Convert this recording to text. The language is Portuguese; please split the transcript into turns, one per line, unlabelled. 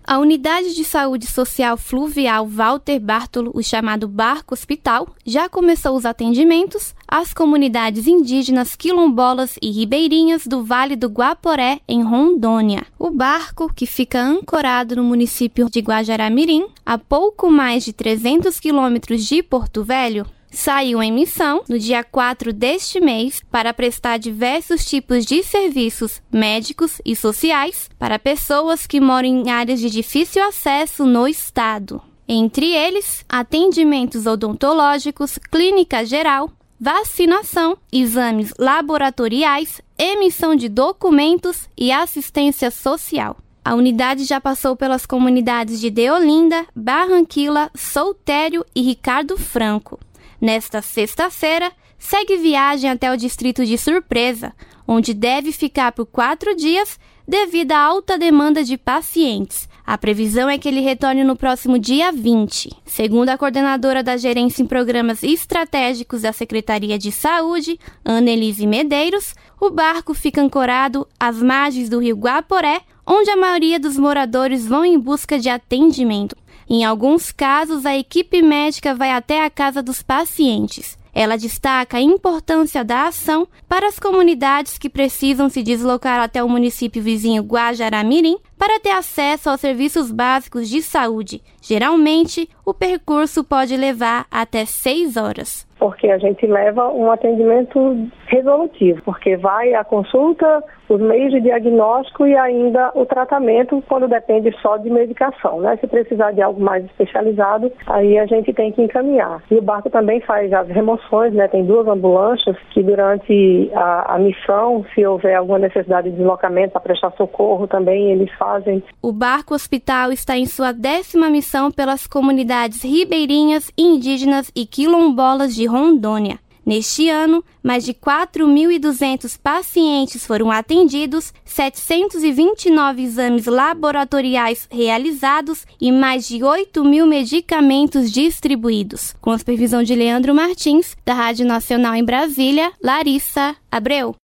A Unidade de Saúde Social Fluvial Walter Bartolo, o chamado Barco Hospital, já começou os atendimentos às comunidades indígenas quilombolas e ribeirinhas do Vale do Guaporé, em Rondônia. O barco, que fica ancorado no município de Guajará-Mirim, a pouco mais de 300 quilômetros de Porto Velho, saiu em missão no dia 4 deste mês para prestar diversos tipos de serviços médicos e sociais para pessoas que moram em áreas de difícil acesso no estado. Entre eles, atendimentos odontológicos, clínica geral, vacinação, exames laboratoriais, emissão de documentos e assistência social. A unidade já passou pelas comunidades de Deolinda, Barranquilla, Soltério e Ricardo Franco. Nesta sexta-feira, segue viagem até o distrito de Surpresa, onde deve ficar por 4 dias devido à alta demanda de pacientes. A previsão é que ele retorne no próximo dia 20. Segundo a coordenadora da Gerência em Programas Estratégicos da Secretaria de Saúde, Annelise Medeiros, o barco fica ancorado às margens do rio Guaporé, onde a maioria dos moradores vão em busca de atendimento. Em alguns casos, a equipe médica vai até a casa dos pacientes. Ela destaca a importância da ação para as comunidades que precisam se deslocar até o município vizinho Guajará-Mirim para ter acesso aos serviços básicos de saúde. Geralmente, o percurso pode levar até 6 horas.
Porque a gente leva um atendimento resolutivo, porque vai a consulta, os meios de diagnóstico e ainda o tratamento quando depende só de medicação, né? Se precisar de algo mais especializado, aí a gente tem que encaminhar. E o barco também faz as remoções, né? Tem 2 ambulâncias que durante a missão, se houver alguma necessidade de deslocamento para prestar socorro também, eles fazem.
O Barco Hospital está em sua 10ª missão pelas comunidades ribeirinhas, indígenas e quilombolas de Rondônia. Neste ano, mais de 4.200 pacientes foram atendidos, 729 exames laboratoriais realizados e mais de 8.000 medicamentos distribuídos. Com a supervisão de Leandro Martins, da Rádio Nacional em Brasília, Larissa Abreu.